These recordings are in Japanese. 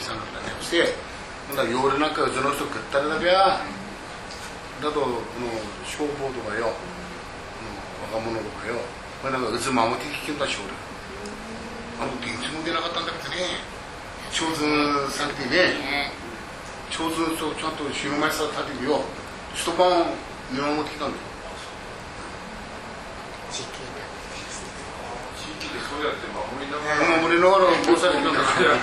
さんだったりして、夜なんかうちの人食ったりだけや、だと消防とかよ、若者とかよ、これなんかうつ守って聞きんだし、俺。電池も出なかったんだけどね、長ズさんってね、長ズとちゃんと死ぬ前さたりよ、一晩見守ってきたんだよ。 地域でそうやって守りながら防災機関だから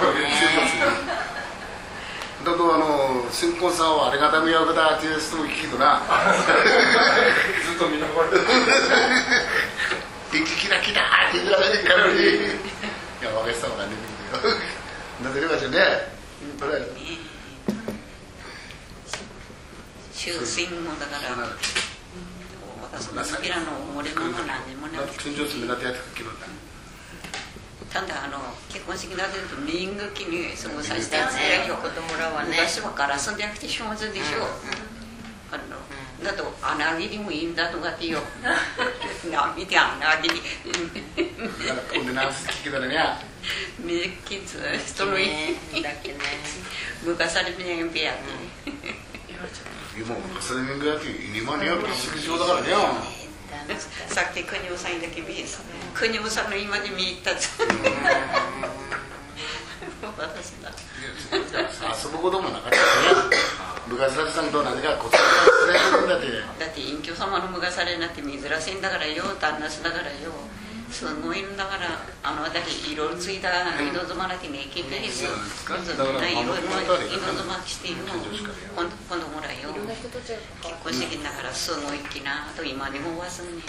だと新婚さんはありがたみやくだっていう人も聞いとなずっと見ながら電気キラキラって言うからねからにいや若い人は分かんないけどなぜかじゃね終戦もだからその時らの俺も何にもなくてただ結婚式だけど年月に過ごさせてやつやよ、子供らはね昔はガラスじゃなくて上手でしょ、だと穴切りもいいんだとかってよ見て穴切り今度何す聞けたらねめっきつ人のいい昔されてねんべやって今それぐらい今ね式場だからねさっき国尾さんだけ見えた国尾さんの今で見入った私だ遊ぶこともなかったね昔されさんと何かこっちられるんだってだって隠居様の昔されなって珍しいんだからよ旦那しだからよすごいんだから私色ついた色妻だけね聞いてるし色妻しているの今度もらうよ結婚式だからすごいきなと今でも忘れね